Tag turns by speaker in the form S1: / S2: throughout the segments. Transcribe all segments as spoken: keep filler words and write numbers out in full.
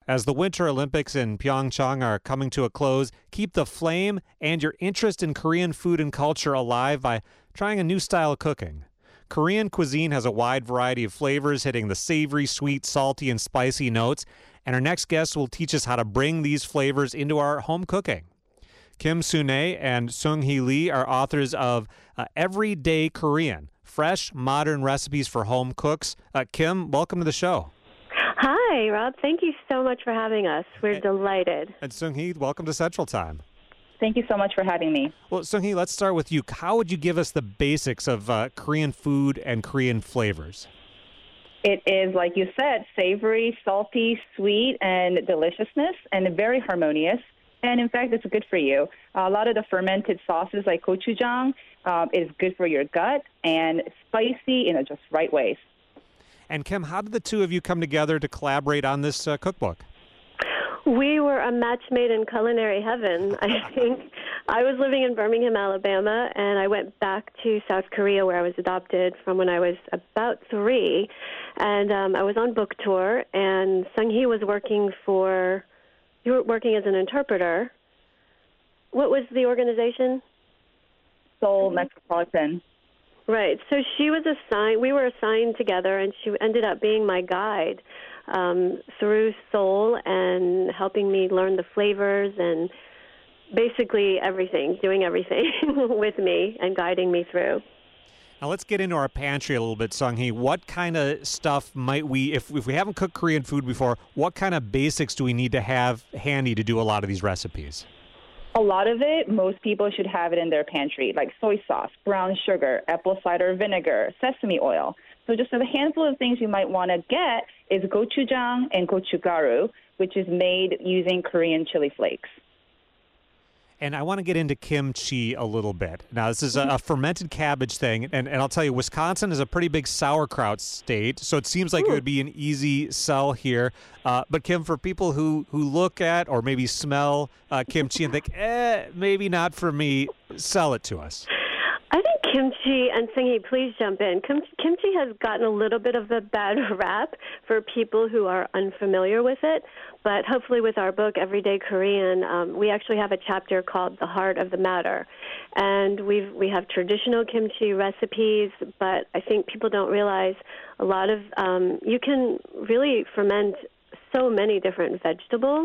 S1: As the Winter Olympics in Pyeongchang are coming to a close, keep the flame and your interest in Korean food and culture alive by trying a new style of cooking. Korean cuisine has a wide variety of flavors, hitting the savory, sweet, salty, and spicy notes. And our next guest will teach us how to bring these flavors into our home cooking. Kim Soo-nae and Sung-hee Lee are authors of uh, Everyday Korean, Fresh, Modern Recipes for Home Cooks. Uh, Kim, welcome to the show.
S2: Hi, Rob. Thank you so much for having us. We're
S1: and,
S2: delighted.
S1: And Sung-hee, welcome to Central Time.
S3: Thank you so much for having me.
S1: Well, Sung-hee, let's start with you. How would you give us the basics of uh, Korean food and Korean flavors?
S3: It is, like you said, savory, salty, sweet, and deliciousness, and very harmonious. And in fact, it's good for you. Uh, a lot of the fermented sauces like gochujang um, is good for your gut and spicy in a just right ways.
S1: And Kim, how did the two of you come together to collaborate on this uh, cookbook?
S2: We were a match made in culinary heaven, I think. I was living in Birmingham, Alabama, and I went back to South Korea where I was adopted from when I was about three. And um, I was on book tour, and Sung-hee was working for, you were working as an interpreter. What was the organization?
S3: Seoul Metropolitan.
S2: Right. So she was assigned, we were assigned together, and she ended up being my guide um, through Seoul and helping me learn the flavors and basically everything, doing everything with me and guiding me through.
S1: Now let's get into our pantry a little bit, Sung-hee. What kind of stuff might we, if, if we haven't cooked Korean food before, what kind of basics do we need to have handy to do a lot of these recipes?
S3: A lot of it, most people should have it in their pantry, like soy sauce, brown sugar, apple cider vinegar, sesame oil. So just a handful of things you might want to get is gochujang and gochugaru, which is made using Korean chili flakes.
S1: And I want to get into kimchi a little bit. Now, this is a, a fermented cabbage thing, and, and I'll tell you, Wisconsin is a pretty big sauerkraut state, so it seems like Ooh. It would be an easy sell here. Uh, but, Kim, for people who, who look at or maybe smell uh, kimchi and think, eh, maybe not for me, sell it to us.
S2: I think kimchi, and Sung-hee, please jump in. Kim, kimchi has gotten a little bit of a bad rap for people who are unfamiliar with it, but hopefully with our book, Everyday Korean, um, we actually have a chapter called The Heart of the Matter. And we've, we have traditional kimchi recipes, but I think people don't realize a lot of, um, you can really ferment so many different vegetables.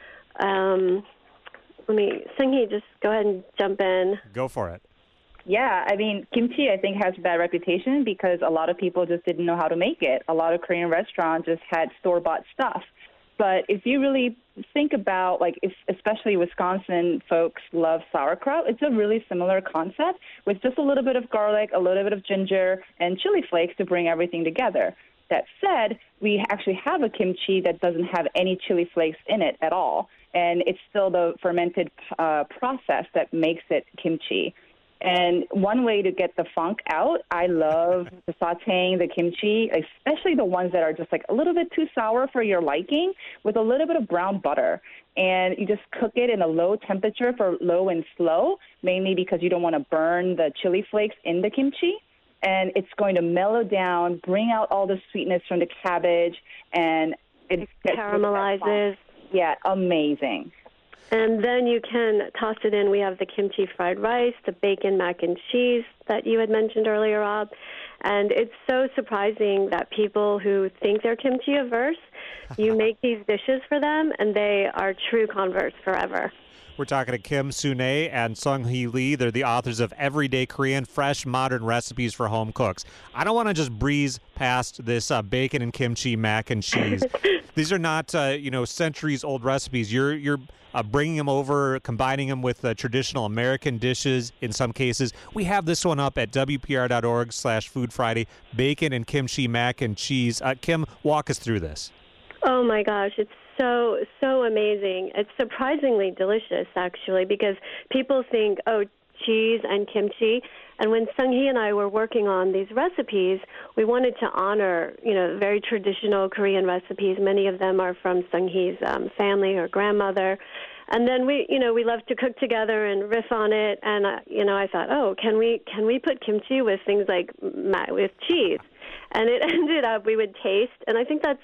S2: Um, let me, Sung-hee, just go ahead and jump in.
S1: Go for it.
S3: Yeah, I mean, kimchi, I think, has a bad reputation because a lot of people just didn't know how to make it. A lot of Korean restaurants just had store-bought stuff. But if you really think about, like, if, especially Wisconsin folks love sauerkraut, it's a really similar concept with just a little bit of garlic, a little bit of ginger, and chili flakes to bring everything together. That said, we actually have a kimchi that doesn't have any chili flakes in it at all, and it's still the fermented uh, process that makes it kimchi. And one way to get the funk out, I love the sautéing the kimchi, especially the ones that are just like a little bit too sour for your liking, with a little bit of brown butter. And you just cook it in a low temperature for low and slow, mainly because you don't want to burn the chili flakes in the kimchi. And it's going to mellow down, bring out all the sweetness from the cabbage, and it
S2: caramelizes.
S3: Yeah, amazing.
S2: And then you can toss it in. We have the kimchi fried rice, the bacon mac and cheese that you had mentioned earlier, Rob. And it's so surprising that people who think they're kimchi averse, you make these dishes for them, and they are true converts forever.
S1: We're talking to Kim Soo-nae and Sung-hee Lee. They're the authors of Everyday Korean, Fresh, Modern Recipes for Home Cooks. I don't want to just breeze past this uh, bacon and kimchi mac and cheese. These are not, uh, you know, centuries-old recipes. You're you're uh, bringing them over, combining them with uh, traditional American dishes in some cases. We have this one up at W P R dot org slash Food Friday, bacon and kimchi mac and cheese. Uh, Kim, walk us through this.
S2: Oh, my gosh. It's so, so amazing. It's surprisingly delicious, actually, because people think, oh, cheese and kimchi. And when Sung-hee and I were working on these recipes, we wanted to honor, you know, very traditional Korean recipes. Many of them are from Sung-hee's um, family or grandmother. And then we, you know, we love to cook together and riff on it. And, uh, you know, I thought, oh, can we can we put kimchi with things like ma- with cheese? And it ended up we would taste. And I think that's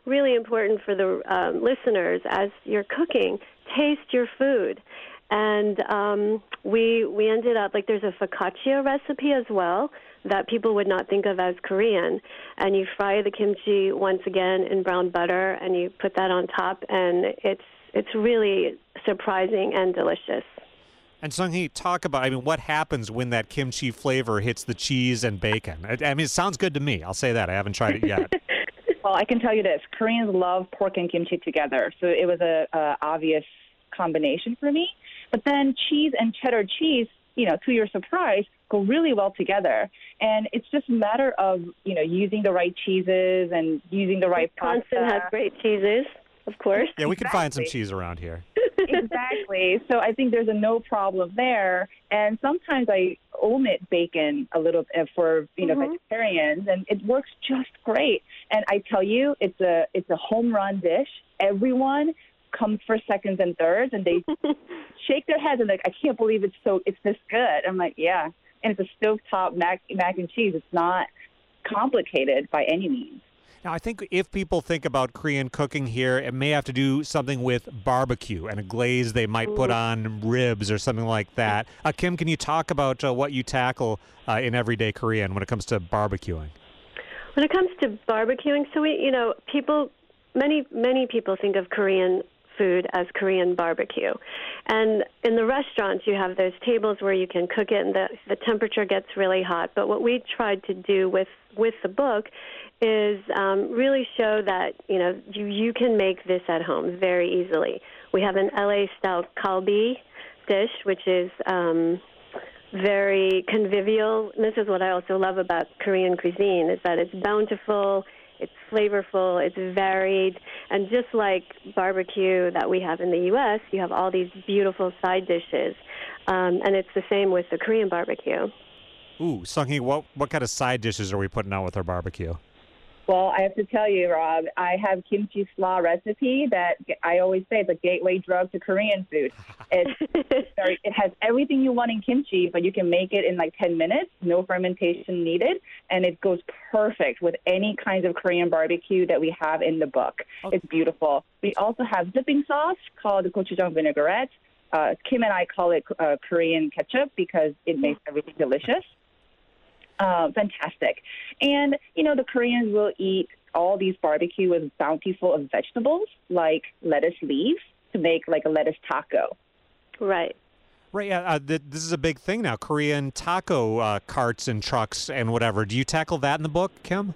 S2: really important for the um, listeners as you're cooking, taste your food. And um, we we ended up, like, there's a focaccia recipe as well that people would not think of as Korean. And you fry the kimchi once again in brown butter, and you put that on top, and it's it's really surprising and delicious.
S1: And Sung-hee, talk about, I mean, what happens when that kimchi flavor hits the cheese and bacon? I, I mean, it sounds good to me. I'll say that. I haven't tried it yet.
S3: Well, I can tell you this. Koreans love pork and kimchi together, so it was a, a obvious combination for me. But then cheese and cheddar cheese, you know, to your surprise, go really well together. And it's just a matter of, you know, using the right cheeses and using the right pasta.
S2: Wisconsin has great cheeses, of course.
S1: Yeah, we can
S3: Exactly.
S1: find some cheese around here.
S3: Exactly. So I think there's a no problem there. And sometimes I omit bacon a little bit for, you know,
S2: Mm-hmm.
S3: vegetarians, and it works just great. And I tell you, it's a it's a home run dish. Everyone comes for seconds and thirds, and they shake their heads and like, I can't believe it's so it's this good. I'm like, yeah. And it's a stovetop mac mac and cheese. It's not complicated by any means.
S1: Now, I think if people think about Korean cooking here, it may have to do something with barbecue and a glaze they might put on ribs or something like that. Uh, Kim, can you talk about uh, what you tackle uh, in everyday Korean when it comes to barbecuing?
S2: When it comes to barbecuing, so we, you know, people, many, many people think of Korean food as Korean barbecue. And in the restaurants, you have those tables where you can cook it and the, the temperature gets really hot. But what we tried to do with, with the book is um, really show that, you know, you, you can make this at home very easily. We have an L A-style kalbi dish, which is um, very convivial. And this is what I also love about Korean cuisine, is that it's bountiful, it's flavorful, it's varied, and just like barbecue that we have in the U S, you have all these beautiful side dishes, um, and it's the same with the Korean barbecue.
S1: Ooh, Sung-hee, what, what kind of side dishes are we putting out with our barbecue?
S3: Well, I have to tell you, Rob, I have kimchi slaw recipe that I always say is a gateway drug to Korean food. It's very, it has everything you want in kimchi, but you can make it in like ten minutes, no fermentation needed, and it goes perfect with any kinds of Korean barbecue that we have in the book.
S1: Okay.
S3: It's beautiful. We also have dipping sauce called gochujang vinaigrette. Uh, Kim and I call it uh, Korean ketchup because it makes everything delicious. Uh, fantastic. And, you know, the Koreans will eat all these barbecue with bountiful of vegetables like lettuce leaves to make like a lettuce taco.
S2: Right.
S1: Right, yeah, uh, th- this is a big thing now, Korean taco uh, carts and trucks and whatever. Do you tackle that in the book, Kim?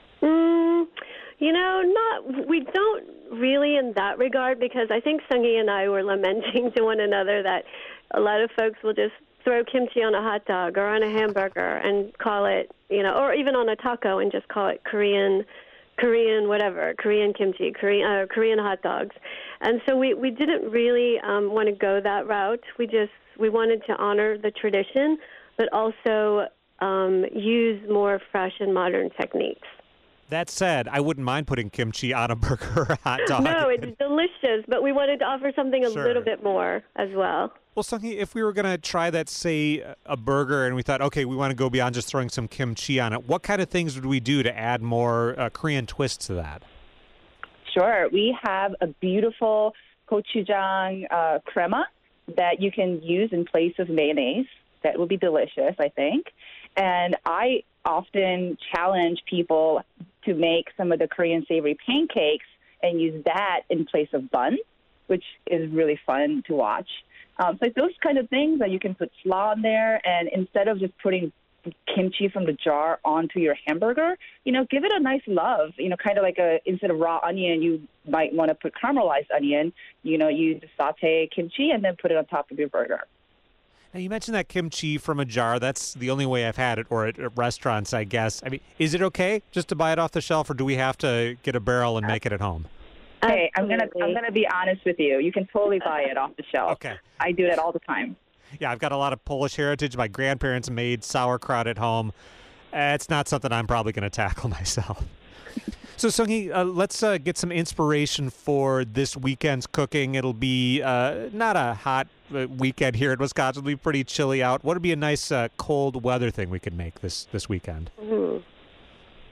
S2: Mm, you know, not we don't really in that regard, because I think Sung-hee and I were lamenting to one another that a lot of folks will just throw kimchi on a hot dog or on a hamburger and call it, you know, or even on a taco and just call it Korean, Korean whatever, Korean kimchi, Korean uh, Korean hot dogs. And so we, we didn't really um, want to go that route. We just, we wanted to honor the tradition, but also um, use more fresh and modern techniques.
S1: That said, I wouldn't mind putting kimchi on a burger or a hot dog.
S2: No, it's delicious, but we wanted to offer something a
S1: Sure.
S2: little bit more as well.
S1: Well, Sung-hee, if we were going to try that, say, a burger, and we thought, okay, we want to go beyond just throwing some kimchi on it, what kind of things would we do to add more uh, Korean twists to that?
S3: Sure. We have a beautiful gochujang uh, crema that you can use in place of mayonnaise. That would be delicious, I think. And I often challenge people to make some of the Korean savory pancakes and use that in place of bun, which is really fun to watch. Um, so those kind of things that you can put slaw on there, and instead of just putting kimchi from the jar onto your hamburger, you know, give it a nice love. You know, kind of like a, instead of raw onion, you might want to put caramelized onion. You know, you saute kimchi and then put it on top of your burger.
S1: Now, you mentioned that kimchi from a jar. That's the only way I've had it, or at, at restaurants, I guess. I mean, is it okay just to buy it off the shelf, or do we have to get a barrel and make it at home?
S3: Hey, I'm gonna
S2: Absolutely.
S3: I'm gonna be honest with you. You can totally buy it off the shelf.
S1: Okay.
S3: I do that all the time.
S1: Yeah, I've got a lot of Polish heritage. My grandparents made sauerkraut at home. Uh, it's not something I'm probably going to tackle myself. So, Sung-hee, uh, let's uh, get some inspiration for this weekend's cooking. It'll be uh, not a hot uh, weekend here in Wisconsin. It'll be pretty chilly out. What would be a nice uh, cold weather thing we could make this, this weekend?
S2: Mm.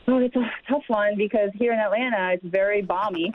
S3: Oh, it's a tough one because here in Atlanta, it's very balmy.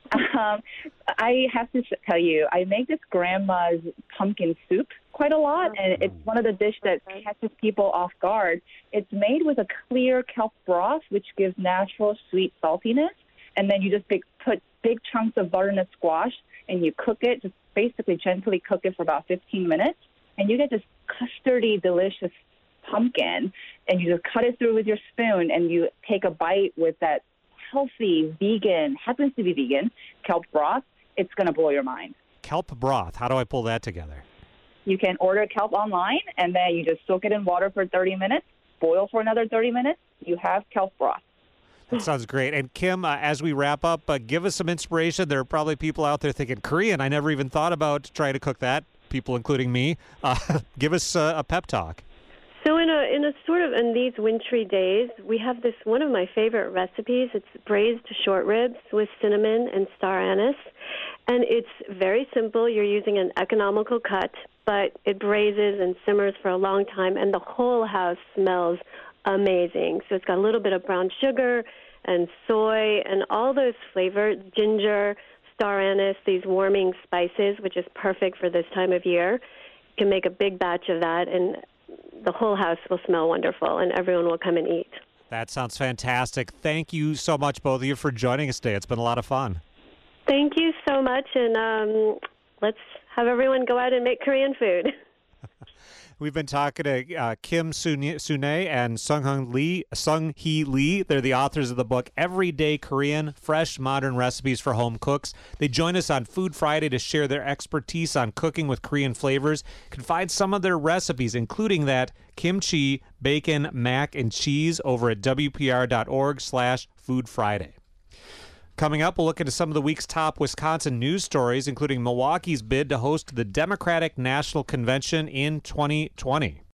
S3: Um, I have to tell you, I make this grandma's pumpkin soup quite a lot, and it's one of the dishes that catches people off guard. It's made with a clear kelp broth, which gives natural sweet saltiness, and then you just big, put big chunks of butternut squash, and you cook it, just basically gently cook it for about fifteen minutes, and you get this custardy, delicious pumpkin, and you just cut it through with your spoon, and you take a bite with that healthy, vegan, happens to be vegan, kelp broth. It's going to blow your mind.
S1: Kelp broth. How do I pull that together?
S3: You can order kelp online, and then you just soak it in water for thirty minutes, boil for another thirty minutes. You have kelp broth.
S1: That sounds great. And Kim, uh, as we wrap up, uh, give us some inspiration. There are probably people out there thinking, Korean, I never even thought about trying to cook that, people including me. Uh, give us uh, a pep talk.
S2: So in a in a sort of in these wintry days, we have this one of my favorite recipes. It's braised short ribs with cinnamon and star anise, and it's very simple. You're using an economical cut, but it braises and simmers for a long time, and the whole house smells amazing. So it's got a little bit of brown sugar and soy and all those flavors, ginger, star anise, these warming spices, which is perfect for this time of year. You can make a big batch of that, and the whole house will smell wonderful, and everyone will come and eat.
S1: That sounds fantastic. Thank you so much, both of you, for joining us today. It's been a lot of fun.
S2: Thank you so much, and um, let's have everyone go out and make Korean food.
S1: We've been talking to uh, Kim Sune and Sung Lee, Sung Hee Lee. They're the authors of the book Everyday Korean, Fresh Modern Recipes for Home Cooks. They join us on Food Friday to share their expertise on cooking with Korean flavors. You can find some of their recipes, including that kimchi, bacon, mac, and cheese over at W P R dot org slash Food Friday. Coming up, we'll look into some of the week's top Wisconsin news stories, including Milwaukee's bid to host the Democratic National Convention in twenty twenty.